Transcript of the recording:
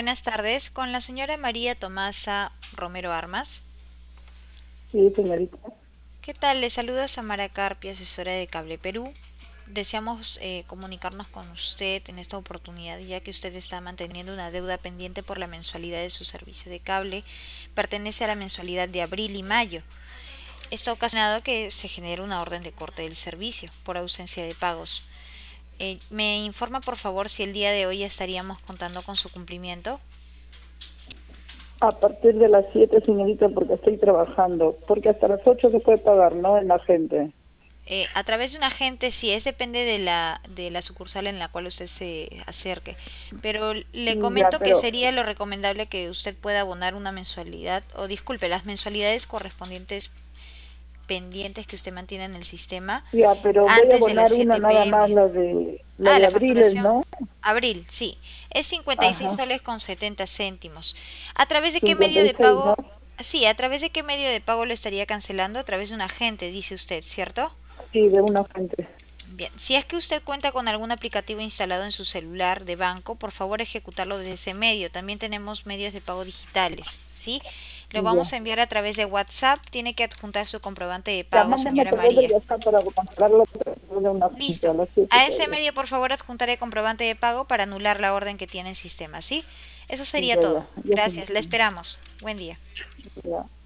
buenas tardes. Con la señora María Tomasa Romero Armas. Sí, señorita. ¿Qué tal? Le saluda Samara Carpia, asesora de Cable Perú. Deseamos comunicarnos con usted en esta oportunidad, ya que usted está manteniendo una deuda pendiente por la mensualidad de su servicio de cable. Pertenece a la mensualidad de abril y mayo. Esto ha ocasionado que se genere una orden de corte del servicio por ausencia de pagos. ¿Me informa por favor si el día de hoy estaríamos contando con su cumplimiento? A partir de las 7, señorita, porque estoy trabajando. Porque hasta las 8 se puede pagar, ¿no? En la gente. A través de un agente, sí, es depende de la sucursal en la cual usted se acerque. Pero le Ya, comento que pero, sería lo recomendable que usted pueda abonar una mensualidad, o disculpe, las mensualidades correspondientes pendientes que usted mantiene en el sistema voy a antes de las abonar una 7 nada más, pm. la Ah, de la abril, facturación. ¿no? Abril, sí. Es 56 Ajá, soles con 70 céntimos. ¿A través de qué medio de 56, ¿no? pago? Sí, ¿a través de qué medio de pago lo estaría cancelando? A través de un agente, dice usted, ¿cierto? Sí, de una gente. Bien, si es que usted cuenta con algún aplicativo instalado en su celular de banco, por favor ejecutarlo desde ese medio. También tenemos medios de pago digitales, ¿sí? Lo vamos Ya. a enviar a través de WhatsApp. Tiene que adjuntar su comprobante de Ya, pago, mándame a señora través del María. WhatsApp para comprarlo de una gente a Listo. las 7 A ese todavía. medio, por favor, adjuntaré comprobante de pago para anular la orden que tiene en sistema, ¿sí? Eso sería Ya, todo. ya, ya, Gracias, la señorita. esperamos. Buen día. Ya.